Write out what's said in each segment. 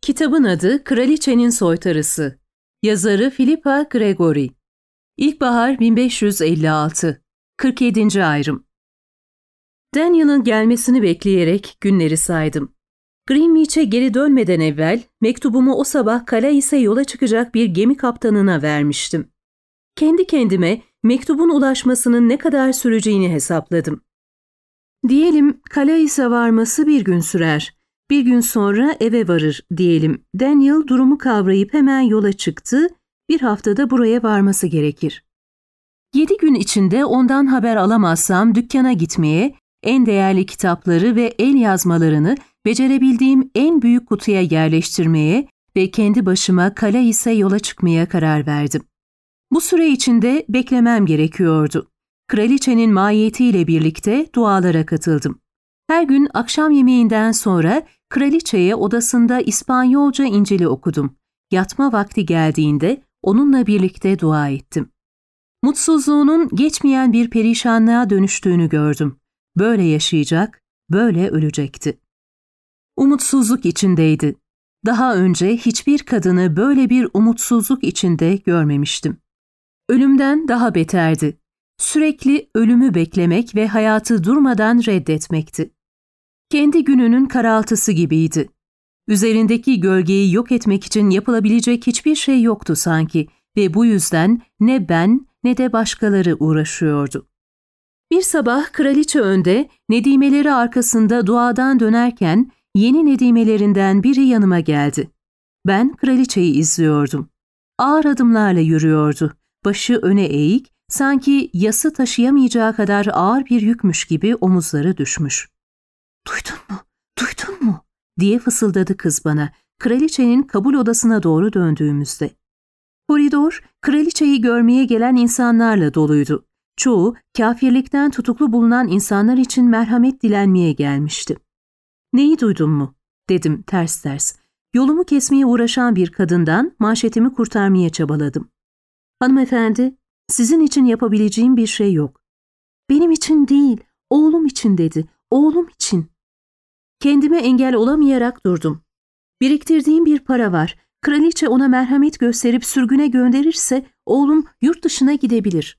Kitabın adı Kraliçenin Soytarısı. Yazarı Philippa Gregory. İlkbahar 1556. 47. ayrım. Daniel'ın gelmesini bekleyerek günleri saydım. Greenwich'e geri dönmeden evvel mektubumu o sabah Calais'e yola çıkacak bir gemi kaptanına vermiştim. Kendi kendime mektubun ulaşmasının ne kadar süreceğini hesapladım. Diyelim Calais'e varması bir gün sürer. Bir gün sonra eve varır diyelim. Daniel durumu kavrayıp hemen yola çıktı. Bir haftada buraya varması gerekir. 7 gün içinde ondan haber alamazsam dükkana gitmeye, en değerli kitapları ve el yazmalarını becerebildiğim en büyük kutuya yerleştirmeye ve kendi başıma Calais'e yola çıkmaya karar verdim. Bu süre içinde beklemem gerekiyordu. Kraliçenin mahiyetiyle birlikte dualara katıldım. Her gün akşam yemeğinden sonra kraliçeye odasında İspanyolca İncil'i okudum. Yatma vakti geldiğinde onunla birlikte dua ettim. Mutsuzluğunun geçmeyen bir perişanlığa dönüştüğünü gördüm. Böyle yaşayacak, böyle ölecekti. Umutsuzluk içindeydi. Daha önce hiçbir kadını böyle bir umutsuzluk içinde görmemiştim. Ölümden daha beterdi. Sürekli ölümü beklemek ve hayatı durmadan reddetmekti. Kendi gününün karaltısı gibiydi. Üzerindeki gölgeyi yok etmek için yapılabilecek hiçbir şey yoktu sanki ve bu yüzden ne ben ne de başkaları uğraşıyordu. Bir sabah kraliçe önde, nedimeleri arkasında duadan dönerken yeni nedimelerinden biri yanıma geldi. Ben kraliçeyi izliyordum. Ağır adımlarla yürüyordu. Başı öne eğik, sanki yası taşıyamayacağı kadar ağır bir yükmüş gibi omuzları düşmüş. "Duydun mu? Duydun mu?" diye fısıldadı kız bana, kraliçenin kabul odasına doğru döndüğümüzde. Koridor, kraliçeyi görmeye gelen insanlarla doluydu. Çoğu, kafirlikten tutuklu bulunan insanlar için merhamet dilenmeye gelmişti. "Neyi duydun mu?" dedim ters ters. Yolumu kesmeye uğraşan bir kadından manşetimi kurtarmaya çabaladım. "Hanımefendi, sizin için yapabileceğim bir şey yok." "Benim için değil, oğlum için," dedi. "Oğlum için." Kendime engel olamayarak durdum. Biriktirdiğim bir para var. Kraliçe ona merhamet gösterip sürgüne gönderirse oğlum yurt dışına gidebilir.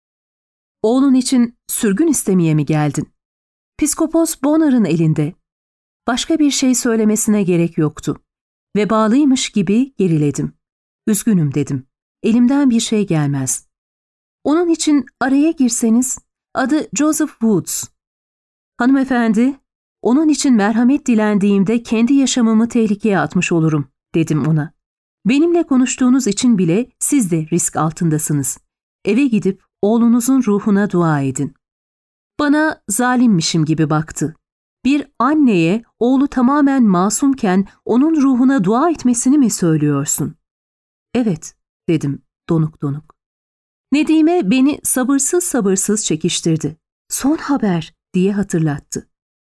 "Oğlun için sürgün istemeye mi geldin?" "Piskopos Bonar'ın elinde." Başka bir şey söylemesine gerek yoktu. Ve bağlıymış gibi geriledim. "Üzgünüm," dedim. "Elimden bir şey gelmez." "Onun için araya girseniz." "Adı Joseph Woods." "Hanımefendi, onun için merhamet dilendiğimde kendi yaşamımı tehlikeye atmış olurum," dedim ona. "Benimle konuştuğunuz için bile siz de risk altındasınız. Eve gidip oğlunuzun ruhuna dua edin." Bana zalimmişim gibi baktı. Bir anneye oğlu tamamen masumken onun ruhuna dua etmesini mi söylüyorsun? "Evet," dedim donuk donuk. Nedime beni sabırsız sabırsız çekiştirdi. "Son haber," diye hatırlattı.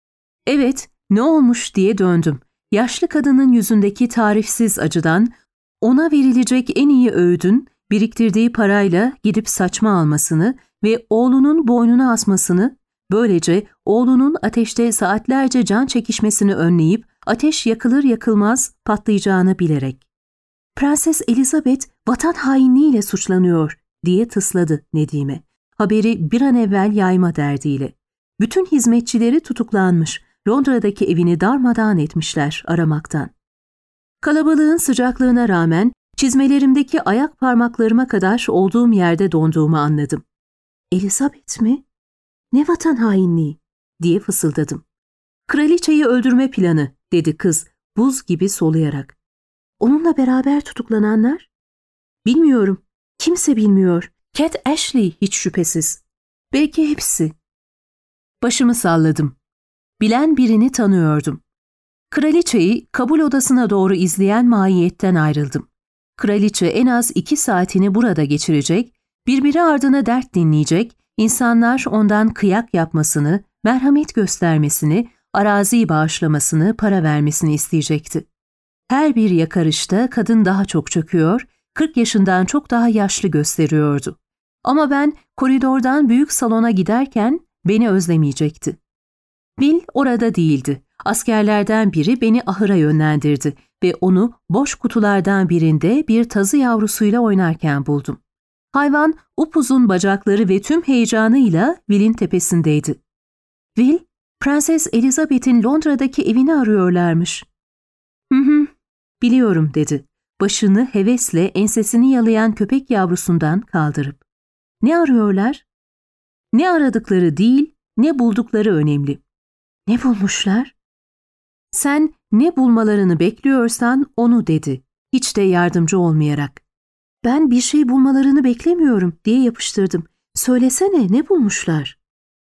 "Evet, ne olmuş?" diye döndüm. Yaşlı kadının yüzündeki tarifsiz acıdan, ona verilecek en iyi öğüdün biriktirdiği parayla gidip saçma almasını ve oğlunun boynuna asmasını, böylece oğlunun ateşte saatlerce can çekişmesini önleyip ateş yakılır yakılmaz patlayacağını bilerek. "Prenses Elizabeth vatan hainliğiyle suçlanıyor," diye tısladı Nedime. Haberi bir an evvel yayma derdiyle. Bütün hizmetçileri tutuklanmış, Londra'daki evini darmadağın etmişler aramaktan. Kalabalığın sıcaklığına rağmen çizmelerimdeki ayak parmaklarıma kadar olduğum yerde donduğumu anladım. "Elizabeth mi? Ne vatan hainliği?" diye fısıldadım. "Kraliçeyi öldürme planı," dedi kız buz gibi soluyarak. "Onunla beraber tutuklananlar?" "Bilmiyorum. Kimse bilmiyor. Cat Ashley hiç şüphesiz. Belki hepsi." Başımı salladım. Bilen birini tanıyordum. Kraliçeyi kabul odasına doğru izleyen mahiyetten ayrıldım. Kraliçe en az 2 saatini burada geçirecek, birbiri ardına dert dinleyecek, insanlar ondan kıyak yapmasını, merhamet göstermesini, araziyi bağışlamasını, para vermesini isteyecekti. Her bir yakarışta kadın daha çok çöküyor, 40 yaşından çok daha yaşlı gösteriyordu. Ama ben koridordan büyük salona giderken beni özlemeyecekti. Will orada değildi. Askerlerden biri beni ahıra yönlendirdi. ve onu boş kutulardan birinde bir tazı yavrusuyla oynarken buldum. Hayvan upuzun bacakları ve tüm heyecanıyla Will'in tepesindeydi. Will, Prenses Elizabeth'in Londra'daki evini arıyorlarmış. Hı, biliyorum dedi. Başını hevesle ensesini yalayan köpek yavrusundan kaldırıp. Ne arıyorlar? Ne aradıkları değil, ne buldukları önemli. Ne bulmuşlar? Sen ne bulmalarını bekliyorsan onu dedi, hiç de yardımcı olmayarak. Ben bir şey bulmalarını beklemiyorum diye yapıştırdım. Söylesene, ne bulmuşlar?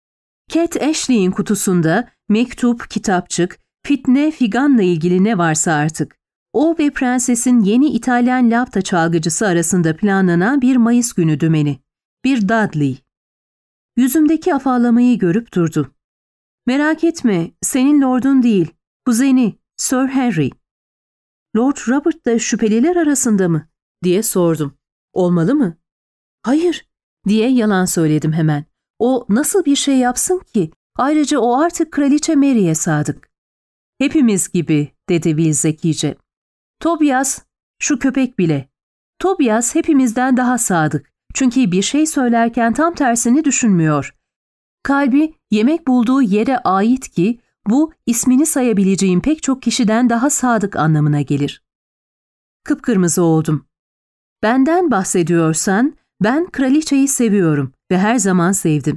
Cat Ashley'in kutusunda mektup, kitapçık, fitne, figanla ilgili ne varsa artık. O ve prensesin yeni İtalyan lapta çalgıcısı arasında planlanan bir Mayıs günü dümeni. Bir Dudley. Yüzümdeki afallamayı görüp durdu. Merak etme, senin lordun değil, kuzeni, Sir Henry. Lord Robert da şüpheliler arasında mı? Diye sordum. Olmalı mı? Hayır, diye yalan söyledim hemen. O nasıl bir şey yapsın ki? Ayrıca o artık Kraliçe Mary'e sadık. Hepimiz gibi, dedi Will zekice. Tobias, şu köpek bile. Tobias hepimizden daha sadık. Çünkü bir şey söylerken tam tersini düşünmüyor. Kalbi yemek bulduğu yere ait ki bu ismini sayabileceğim pek çok kişiden daha sadık anlamına gelir. Kıpkırmızı oldum. Benden bahsediyorsan ben kraliçeyi seviyorum ve her zaman sevdim.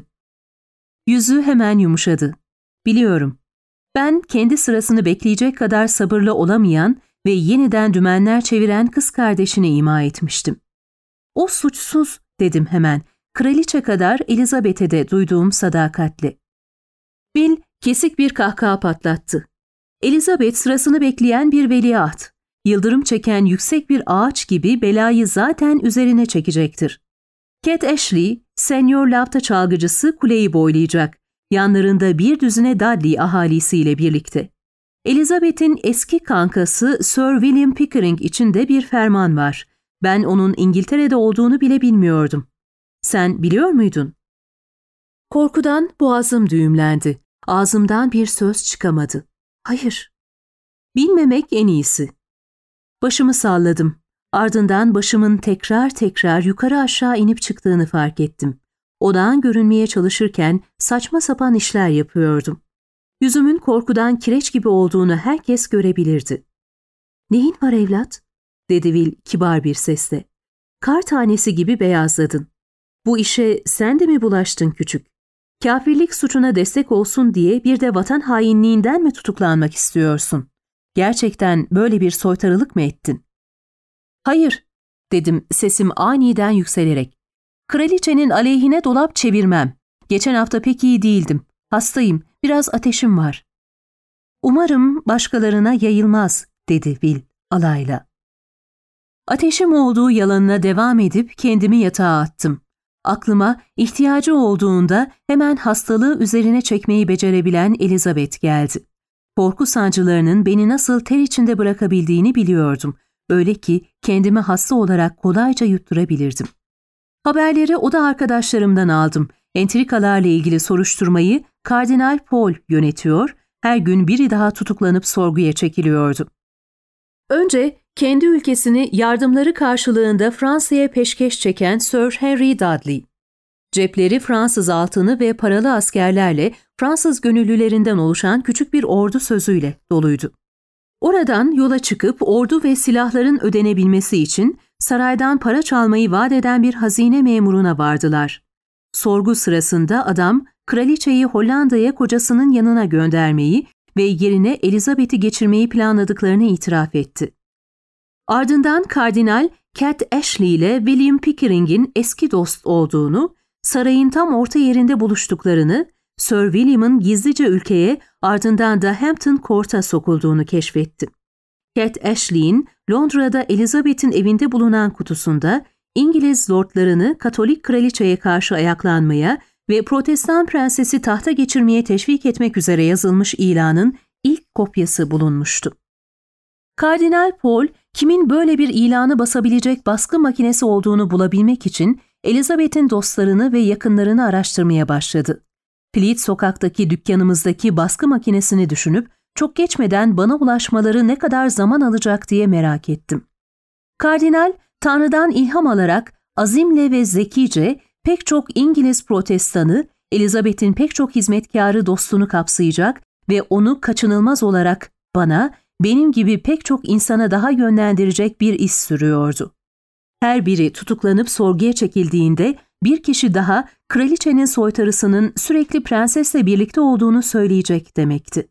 Yüzü hemen yumuşadı. Biliyorum. Ben kendi sırasını bekleyecek kadar sabırlı olamayan ve yeniden dümenler çeviren kız kardeşine ima etmiştim. O suçsuz dedim hemen. Kraliçe kadar Elizabeth'e de duyduğum sadakatle. Bill kesik bir kahkaha patlattı. Elizabeth sırasını bekleyen bir veliaht. Yıldırım çeken yüksek bir ağaç gibi belayı zaten üzerine çekecektir. Cat Ashley, Senior lapta çalgıcısı kuleyi boylayacak. Yanlarında bir düzine Dudley ahalisiyle birlikte. Elizabeth'in eski kankası Sir William Pickering için de bir ferman var. Ben onun İngiltere'de olduğunu bile bilmiyordum. Sen biliyor muydun? Korkudan boğazım düğümlendi. Ağzımdan bir söz çıkamadı. Hayır. Bilmemek en iyisi. Başımı salladım. Ardından başımın tekrar tekrar yukarı aşağı inip çıktığını fark ettim. Odağın görünmeye çalışırken saçma sapan işler yapıyordum. Yüzümün korkudan kireç gibi olduğunu herkes görebilirdi. "Neyin var evlat?" dedi Will kibar bir sesle. "Kar tanesi gibi beyazladın. Bu işe sen de mi bulaştın küçük? Kafirlik suçuna destek olsun diye bir de vatan hainliğinden mi tutuklanmak istiyorsun? Gerçekten böyle bir soytarılık mı ettin?" "Hayır," dedim sesim aniden yükselerek. "Kraliçenin aleyhine dolap çevirmem. Geçen hafta pek iyi değildim. Hastayım, biraz ateşim var." "Umarım başkalarına yayılmaz," dedi Will alayla. Ateşim olduğu yalanına devam edip kendimi yatağa attım. Aklıma ihtiyacı olduğunda hemen hastalığı üzerine çekmeyi becerebilen Elizabeth geldi. Korku sancılarının beni nasıl ter içinde bırakabildiğini biliyordum. Öyle ki kendimi hasta olarak kolayca yutturabilirdim. Haberleri oda arkadaşlarımdan aldım. Entrikalarla ilgili soruşturmayı Kardinal Paul yönetiyor, her gün biri daha tutuklanıp sorguya çekiliyordu. Önce kendi ülkesini yardımları karşılığında Fransa'ya peşkeş çeken Sir Henry Dudley. Cepleri Fransız altını ve paralı askerlerle Fransız gönüllülerinden oluşan küçük bir ordu sözüyle doluydu. Oradan yola çıkıp ordu ve silahların ödenebilmesi için saraydan para çalmayı vaat eden bir hazine memuruna vardılar. Sorgu sırasında adam, kraliçeyi Hollanda'ya kocasının yanına göndermeyi ve yerine Elizabeth'i geçirmeyi planladıklarını itiraf etti. Ardından Kardinal Cat Ashley ile William Pickering'in eski dost olduğunu, sarayın tam orta yerinde buluştuklarını, Sir William'ın gizlice ülkeye ardından da Hampton Court'a sokulduğunu keşfetti. Cat Ashley'in Londra'da Elizabeth'in evinde bulunan kutusunda İngiliz lordlarını Katolik kraliçeye karşı ayaklanmaya ve Protestan prensesi tahta geçirmeye teşvik etmek üzere yazılmış ilanın ilk kopyası bulunmuştu. Kardinal Paul, kimin böyle bir ilanı basabilecek baskı makinesi olduğunu bulabilmek için Elizabeth'in dostlarını ve yakınlarını araştırmaya başladı. Fleet sokaktaki dükkanımızdaki baskı makinesini düşünüp çok geçmeden bana ulaşmaları ne kadar zaman alacak diye merak ettim. Kardinal, Tanrı'dan ilham alarak azimle ve zekice pek çok İngiliz protestanı, Elizabeth'in pek çok hizmetkarı dostunu kapsayacak ve onu kaçınılmaz olarak bana, benim gibi pek çok insana daha yönlendirecek bir iş sürüyordu. Her biri tutuklanıp sorguya çekildiğinde bir kişi daha kraliçenin soytarısının sürekli prensesle birlikte olduğunu söyleyecek demekti.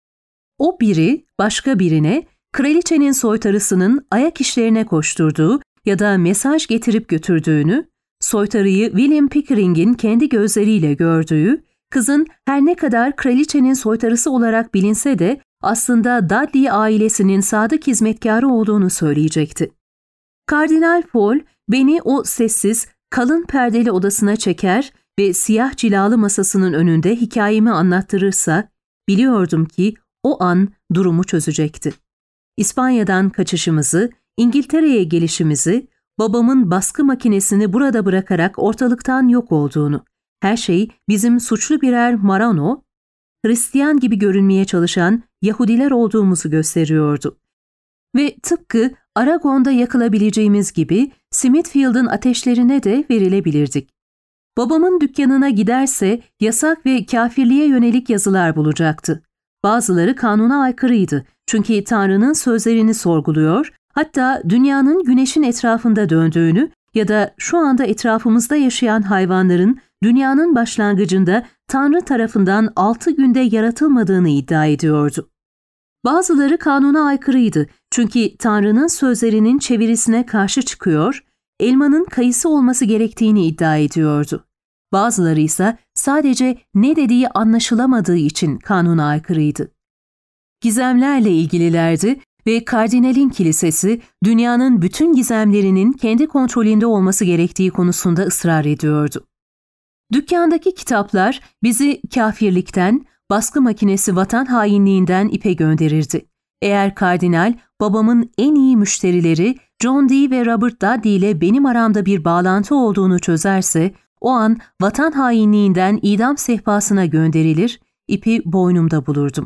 O biri başka birine kraliçenin soytarısının ayak işlerine koşturduğu ya da mesaj getirip götürdüğünü, soytarıyı William Pickering'in kendi gözleriyle gördüğü, kızın her ne kadar kraliçenin soytarısı olarak bilinse de aslında Dudley ailesinin sadık hizmetkarı olduğunu söyleyecekti. Kardinal Pole beni o sessiz, kalın perdeli odasına çeker ve siyah cilalı masasının önünde hikayemi anlattırırsa, biliyordum ki o an durumu çözecekti. İspanya'dan kaçışımızı, İngiltere'ye gelişimizi, babamın baskı makinesini burada bırakarak ortalıktan yok olduğunu, her şey bizim suçlu birer Marano, Hristiyan gibi görünmeye çalışan Yahudiler olduğumuzu gösteriyordu. Ve tıpkı Aragon'da yakılabileceğimiz gibi Smithfield'ın ateşlerine de verilebilirdik. Babamın dükkanına giderse yasak ve kafirliğe yönelik yazılar bulacaktı. Bazıları kanuna aykırıydı çünkü Tanrı'nın sözlerini sorguluyor, hatta dünyanın güneşin etrafında döndüğünü ya da şu anda etrafımızda yaşayan hayvanların dünyanın başlangıcında Tanrı tarafından 6 günde yaratılmadığını iddia ediyordu. Bazıları kanuna aykırıydı çünkü Tanrı'nın sözlerinin çevirisine karşı çıkıyor, elmanın kayısı olması gerektiğini iddia ediyordu. Bazıları ise sadece ne dediği anlaşılamadığı için kanuna aykırıydı. Gizemlerle ilgililerdi ve kardinalin kilisesi dünyanın bütün gizemlerinin kendi kontrolünde olması gerektiği konusunda ısrar ediyordu. Dükkandaki kitaplar bizi kafirlikten, baskı makinesi vatan hainliğinden ipe gönderirdi. Eğer kardinal, babamın en iyi müşterileri John Dee ve Robert Dudley ile benim aramda bir bağlantı olduğunu çözerse, o an vatan hainliğinden idam sehpasına gönderilir, ipi boynumda bulurdum.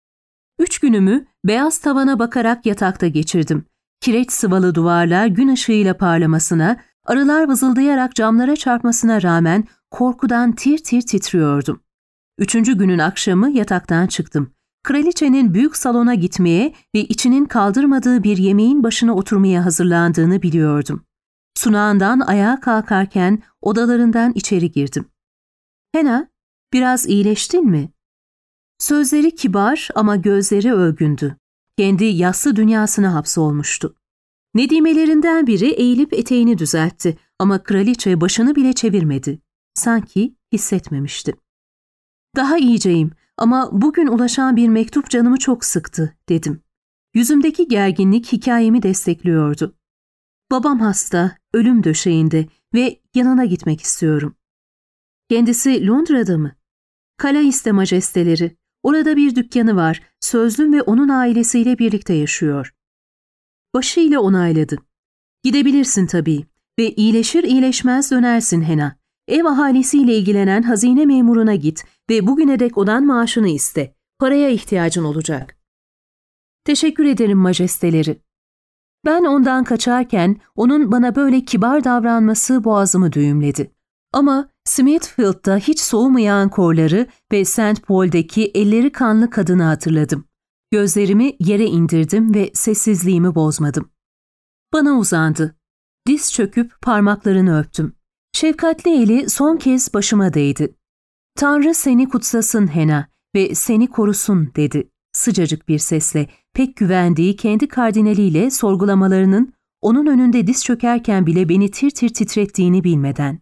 3 günümü beyaz tavana bakarak yatakta geçirdim. Kireç sıvalı duvarlar gün ışığıyla parlamasına, arılar vızıldayarak camlara çarpmasına rağmen korkudan tir tir titriyordum. 3. günün akşamı yataktan çıktım. Kraliçenin büyük salona gitmeye ve içinin kaldırmadığı bir yemeğin başına oturmaya hazırlandığını biliyordum. Sunağından ayağa kalkarken odalarından içeri girdim. "Hannah, biraz iyileştin mi?" Sözleri kibar ama gözleri ölgündü. Kendi yassı dünyasına hapsolmuştu. Nedimelerinden biri eğilip eteğini düzeltti ama kraliçe başını bile çevirmedi. Sanki hissetmemişti. "Daha iyiceyim ama bugün ulaşan bir mektup canımı çok sıktı," dedim. Yüzümdeki gerginlik hikayemi destekliyordu. "Babam hasta, ölüm döşeğinde ve yanına gitmek istiyorum." "Kendisi Londra'da mı?" "Kalais'te majesteleri. Orada bir dükkanı var. Sözlüm ve onun ailesiyle birlikte yaşıyor." Başıyla onayladı. "Gidebilirsin tabii ve iyileşir iyileşmez dönersin Hannah. Ev ahalisiyle ilgilenen hazine memuruna git ve bugüne dek odan maaşını iste. Paraya ihtiyacın olacak." "Teşekkür ederim majesteleri." Ben ondan kaçarken onun bana böyle kibar davranması boğazımı düğümledi. Ama Smithfield'da hiç soğumayan korları ve St. Paul'deki elleri kanlı kadını hatırladım. Gözlerimi yere indirdim ve sessizliğimi bozmadım. Bana uzandı. Diz çöküp parmaklarını öptüm. Şefkatli eli son kez başıma değdi. "Tanrı seni kutsasın Hannah ve seni korusun," dedi sıcacık bir sesle, pek güvendiği kendi kardinaliyle sorgulamalarının onun önünde diz çökerken bile beni tir tir titrettiğini bilmeden.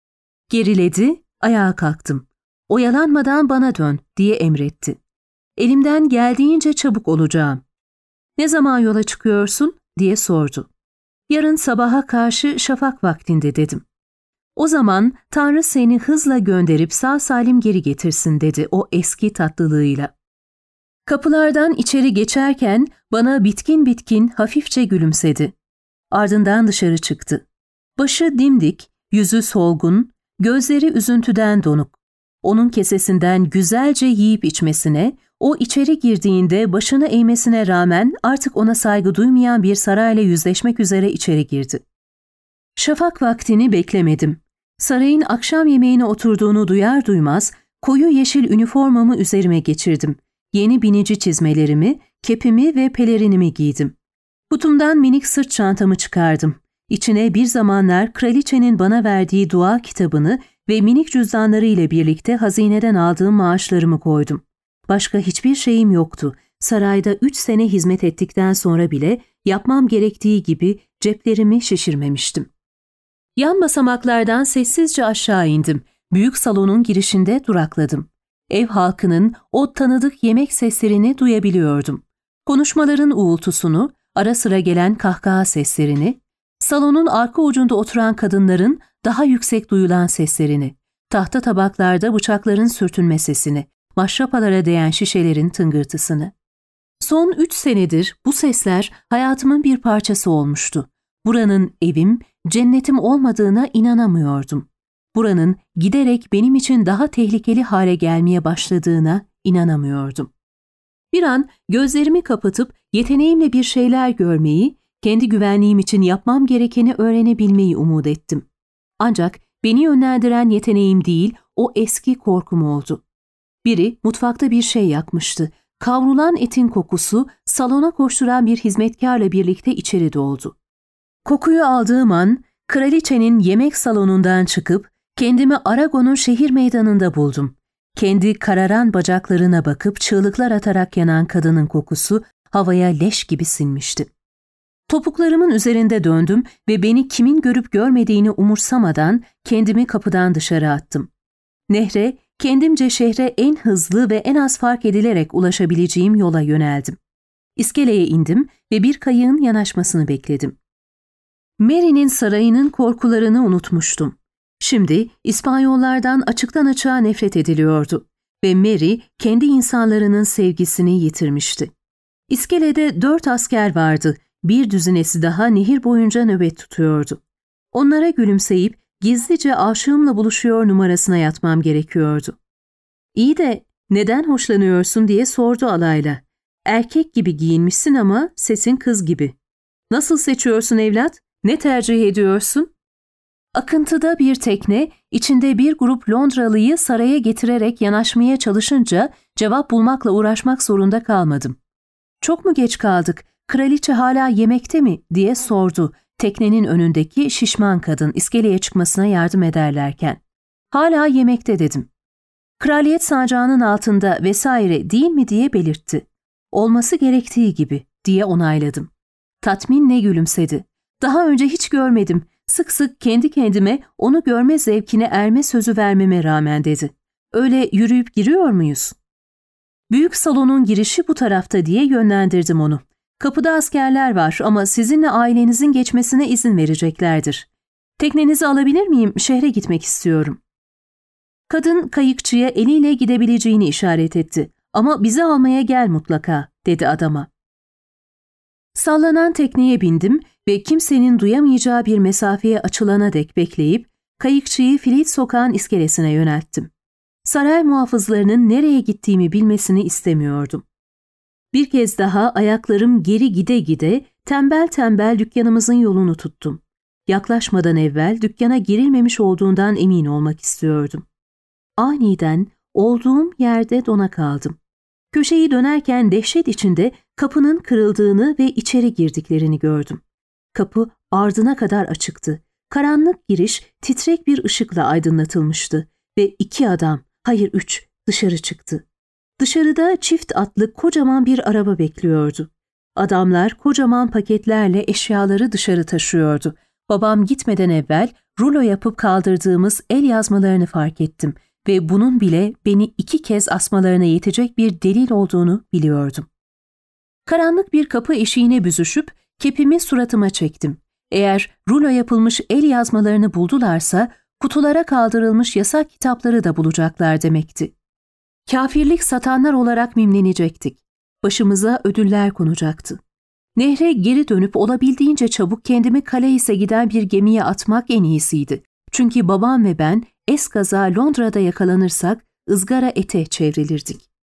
Geriledi, ayağa kalktım. "Oyalanmadan bana dön," diye emretti. Elimden geldiğince çabuk olacağım. "Ne zaman yola çıkıyorsun?" diye sordu. "Yarın sabaha karşı şafak vaktinde," dedim. "O zaman Tanrı seni hızla gönderip sağ salim geri getirsin," dedi o eski tatlılığıyla. Kapılardan içeri geçerken bana bitkin bitkin hafifçe gülümsedi. Ardından dışarı çıktı. Başı dimdik, yüzü solgun, gözleri üzüntüden donuk. Onun kesesinden güzelce yiyip içmesine, O içeri girdiğinde başını eğmesine rağmen artık ona saygı duymayan bir sarayla yüzleşmek üzere içeri girdi. Şafak vaktini beklemedim. Sarayın akşam yemeğine oturduğunu duyar duymaz koyu yeşil üniformamı üzerime geçirdim. Yeni binici çizmelerimi, kepimi ve pelerinimi giydim. Kutumdan minik sırt çantamı çıkardım. İçine bir zamanlar kraliçenin bana verdiği dua kitabını ve minik cüzdanları ile birlikte hazineden aldığım maaşlarımı koydum. Başka hiçbir şeyim yoktu. Sarayda 3 sene hizmet ettikten sonra bile yapmam gerektiği gibi ceplerimi şişirmemiştim. Yan basamaklardan sessizce aşağı indim. Büyük salonun girişinde durakladım. Ev halkının o tanıdık yemek seslerini duyabiliyordum. Konuşmaların uğultusunu, ara sıra gelen kahkaha seslerini, salonun arka ucunda oturan kadınların daha yüksek duyulan seslerini, tahta tabaklarda bıçakların sürtünme sesini, maşrapalara değen şişelerin tıngırtısını. Son 3 senedir bu sesler hayatımın bir parçası olmuştu. Buranın evim, cennetim olmadığına inanamıyordum. Buranın giderek benim için daha tehlikeli hale gelmeye başladığına inanamıyordum. Bir an gözlerimi kapatıp yeteneğimle bir şeyler görmeyi, kendi güvenliğim için yapmam gerekeni öğrenebilmeyi umut ettim. Ancak beni yönlendiren yeteneğim değil, o eski korkum oldu. Biri mutfakta bir şey yakmıştı. Kavrulan etin kokusu salona koşturan bir hizmetkarla birlikte içeri doldu. Kokuyu aldığım an kraliçenin yemek salonundan çıkıp kendimi Aragon'un şehir meydanında buldum. Kendi kararan bacaklarına bakıp çığlıklar atarak yanan kadının kokusu havaya leş gibi sinmişti. Topuklarımın üzerinde döndüm ve beni kimin görüp görmediğini umursamadan kendimi kapıdan dışarı attım. Nehre, kendimce şehre en hızlı ve en az fark edilerek ulaşabileceğim yola yöneldim. İskeleye indim ve bir kayığın yanaşmasını bekledim. Mary'nin sarayının korkularını unutmuştum. Şimdi İspanyollardan açıktan açığa nefret ediliyordu ve Mary kendi insanlarının sevgisini yitirmişti. İskelede 4 asker vardı, bir düzinesi daha nehir boyunca nöbet tutuyordu. Onlara gülümseyip gizlice aşığımla buluşuyor numarasına yatmam gerekiyordu. İyi de neden hoşlanıyorsun diye sordu alayla. Erkek gibi giyinmişsin ama sesin kız gibi. Nasıl seçiyorsun evlat? Ne tercih ediyorsun? Akıntıda bir tekne, içinde bir grup Londralıyı saraya getirerek yanaşmaya çalışınca cevap bulmakla uğraşmak zorunda kalmadım. Çok mu geç kaldık? Kraliçe hala yemekte mi? Diye sordu teknenin önündeki şişman kadın iskeleye çıkmasına yardım ederlerken. Hala yemekte dedim. Kraliyet sancağının altında vesaire değil mi diye belirtti. Olması gerektiği gibi diye onayladım. Tatminle gülümsedi. Daha önce hiç görmedim. Sık sık kendi kendime onu görme zevkine erme sözü vermeme rağmen dedi. Öyle yürüyüp giriyor muyuz? Büyük salonun girişi bu tarafta diye yönlendirdim onu. Kapıda askerler var ama sizinle ailenizin geçmesine izin vereceklerdir. Teknenizi alabilir miyim? Şehre gitmek istiyorum. Kadın kayıkçıya eliyle gidebileceğini işaret etti. Ama bizi almaya gel mutlaka, dedi adama. Sallanan tekneye bindim ve kimsenin duyamayacağı bir mesafeye açılana dek bekleyip kayıkçıyı Fleet Sokağı'nın iskelesine yönelttim. Saray muhafızlarının nereye gittiğimi bilmesini istemiyordum. Bir kez daha ayaklarım geri gide gide tembel tembel dükkanımızın yolunu tuttum. Yaklaşmadan evvel dükkana girilmemiş olduğundan emin olmak istiyordum. Aniden olduğum yerde dona kaldım. Köşeyi dönerken dehşet içinde kapının kırıldığını ve içeri girdiklerini gördüm. Kapı ardına kadar açıktı. Karanlık giriş titrek bir ışıkla aydınlatılmıştı ve 2 adam, hayır 3, dışarı çıktı. Dışarıda çift atlı kocaman bir araba bekliyordu. Adamlar kocaman paketlerle eşyaları dışarı taşıyordu. Babam gitmeden evvel rulo yapıp kaldırdığımız el yazmalarını fark ettim ve bunun bile beni 2 kez asmalarına yetecek bir delil olduğunu biliyordum. Karanlık bir kapı eşiğine büzüşüp kepimi suratıma çektim. Eğer rulo yapılmış el yazmalarını buldularsa kutulara kaldırılmış yasak kitapları da bulacaklar demekti. Kafirlik satanlar olarak mimlenecektik. Başımıza ödüller konacaktı. Nehre geri dönüp olabildiğince çabuk kendimi Calais giden bir gemiye atmak en iyisiydi. Çünkü babam ve ben eskaza Londra'da yakalanırsak ızgara ete çevrilirdik.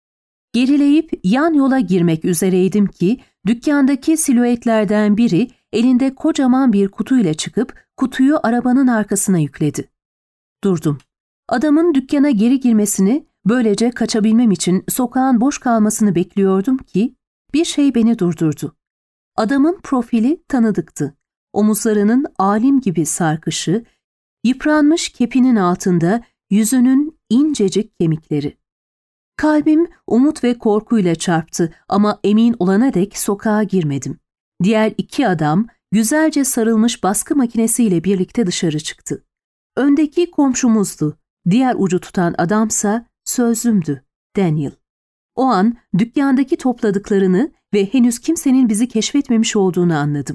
Gerileyip yan yola girmek üzereydim ki dükkandaki silüetlerden biri elinde kocaman bir kutuyla çıkıp kutuyu arabanın arkasına yükledi. Durdum. Adamın dükkana geri girmesini, böylece kaçabilmem için sokağın boş kalmasını bekliyordum ki bir şey beni durdurdu. Adamın profili tanıdıktı. Omuzlarının alim gibi sarkışı, yıpranmış kepinin altında yüzünün incecik kemikleri. Kalbim umut ve korkuyla çarptı ama emin olana dek sokağa girmedim. Diğer iki adam güzelce sarılmış baskı makinesiyle birlikte dışarı çıktı. Öndeki komşumuzdu. Diğer ucu tutan adamsa sözlümdü, Daniel. O an dükkandaki topladıklarını ve henüz kimsenin bizi keşfetmemiş olduğunu anladım.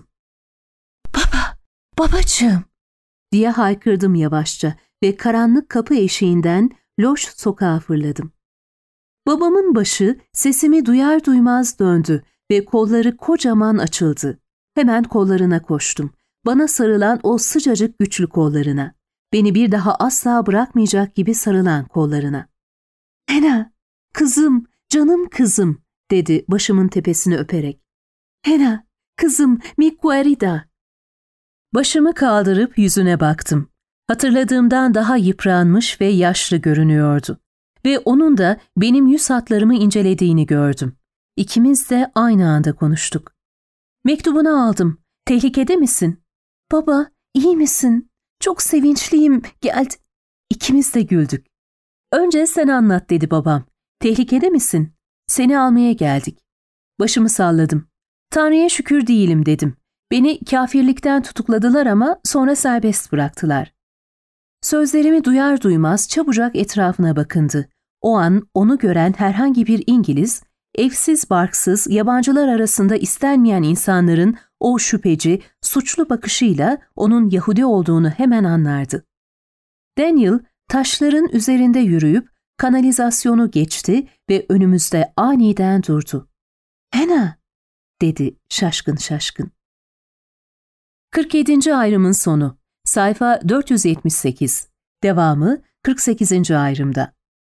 "Baba, babacığım!" diye haykırdım yavaşça ve karanlık kapı eşiğinden loş sokağa fırladım. Babamın başı sesimi duyar duymaz döndü ve kolları kocaman açıldı. Hemen kollarına koştum. Bana sarılan o sıcacık güçlü kollarına. Beni bir daha asla bırakmayacak gibi sarılan kollarına. "Hena, kızım, canım kızım," dedi başımın tepesini öperek. "Hena, kızım, mi querida." Başımı kaldırıp yüzüne baktım. Hatırladığımdan daha yıpranmış ve yaşlı görünüyordu. Ve onun da benim yüz hatlarımı incelediğini gördüm. İkimiz de aynı anda konuştuk. "Mektubunu aldım. Tehlikede misin?" "Baba, iyi misin? Çok sevinçliyim. Geldi." İkimiz de güldük. "Önce sen anlat," dedi babam. "Tehlikede misin? Seni almaya geldik." Başımı salladım. "Tanrı'ya şükür değilim," dedim. "Beni kafirlikten tutukladılar ama sonra serbest bıraktılar." Sözlerimi duyar duymaz çabucak etrafına bakındı. O an onu gören herhangi bir İngiliz, evsiz barksız yabancılar arasında istenmeyen insanların o şüpheci, suçlu bakışıyla onun Yahudi olduğunu hemen anlardı. Daniel taşların üzerinde yürüyüp kanalizasyonu geçti ve önümüzde aniden durdu. "Hena," dedi şaşkın şaşkın. 47. ayrımın sonu. Sayfa 478. Devamı 48. ayrımda.